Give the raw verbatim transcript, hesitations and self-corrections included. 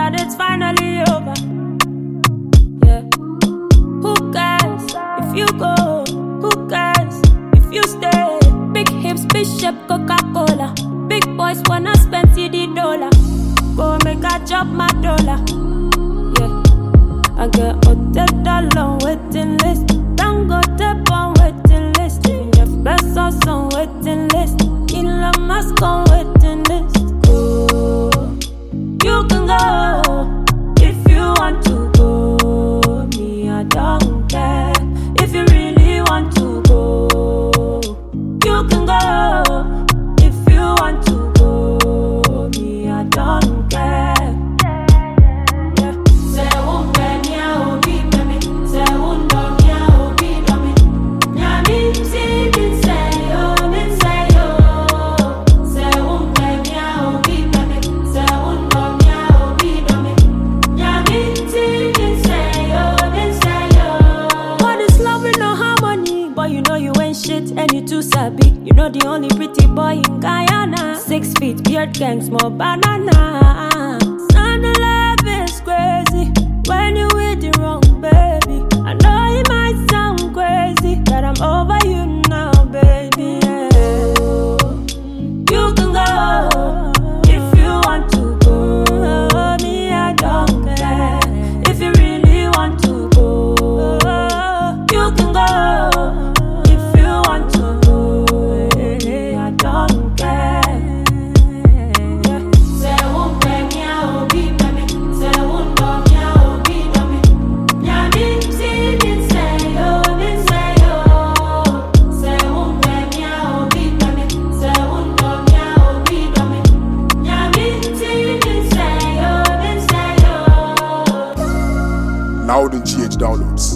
that it's finally over. Yeah. Who cares if you go? Who cares if you stay? Big hips, Bishop, Coca-Cola. Big boys wanna spend C D dollar. Go make a chop my dollar. Yeah. I get hotel dollar waiting list. Don't go tap on waiting list. Even Jeff Bezos on waiting list. Elon Musk on waiting list. Oh, you can go if you want to go. Me, I don't care if you really want to go. You can go if you want to go. Me, I don't care. And you too sabi, you know the only pretty boy in Guyana. Six feet, beard gang, small banana. Son of love is crazy when you with the wrong baby. I know it might sound crazy that I'm over you now, baby. Yeah. You can go if you want to go. Me, I don't care if you really want to go. You can go. Loud and G H downloads.